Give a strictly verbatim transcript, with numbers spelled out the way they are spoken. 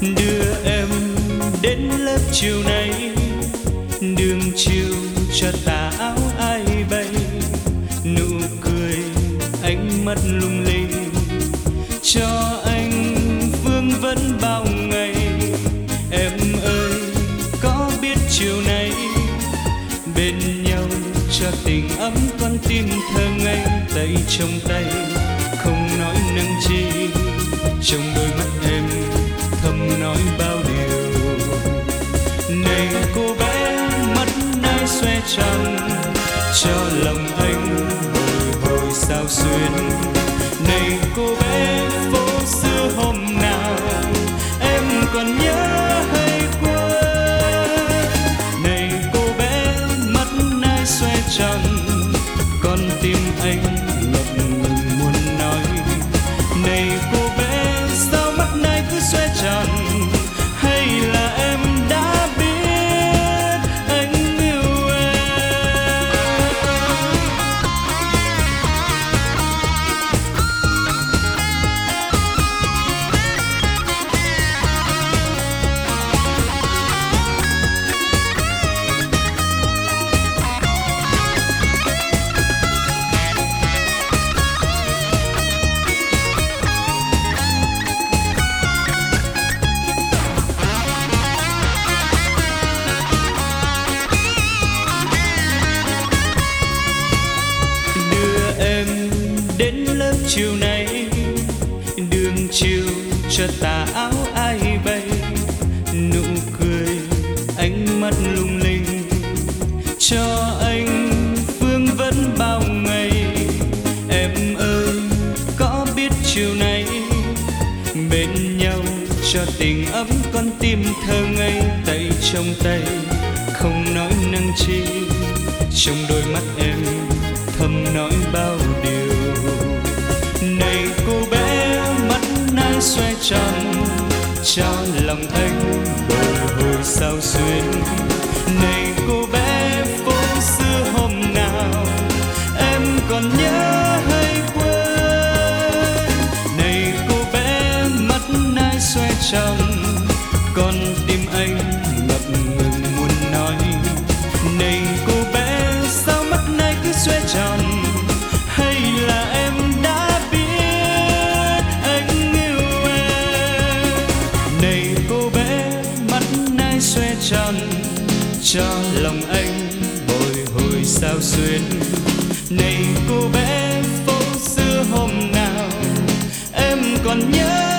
đưa em đến lớp chiều nay, đường chiều cho tà áo ai bay, nụ cười ánh mắt lung linh cho anh vương vấn bao ngày. Em ơi có biết chiều nay bên nhau cho tình ấm con tim thơ ngây, tay trong tay không nói năng chi, trong đôi mắt em thầm nói bao điều. Này cô bé mắt nai xoe tròn cho lòng anh bồi hồi sao xuyên. Này cô bé phố xưa hôm nào em còn nhớ hay quên. Này cô bé mắt nai xoe tròn con tim anh ngập ngừng muốn nói. Này cô bé sao mắt nai cứ xoe tròn, hay là em đã biết anh yêu em. Đến lớp chiều nay, đường chiều cho tà áo ai bay, nụ cười ánh mắt lung linh cho anh vương vấn bao ngày. Em ơi có biết chiều nay bên nhau cho tình ấm con tim thơ ngây, tay trong tay không nói năng chi, trong đôi mắt em thầm nói bao điều. Này cô bé mắt nai xoe tròn cho lòng anh bồi hồi sao xuyên. Này cô bé phố xưa hôm nào em còn nhớ hay quên. Này cô bé mắt nai xoe tròn con tim anh ngập ngừng muốn nói. Này cô bé sao mắt nai cứ xoe tròn, hay là em đã biết anh yêu em. Này cô bé mắt nai xoe tròn cho lòng anh bồi hồi sao xuyên. Này cô bé phố xưa hôm nào em còn nhớ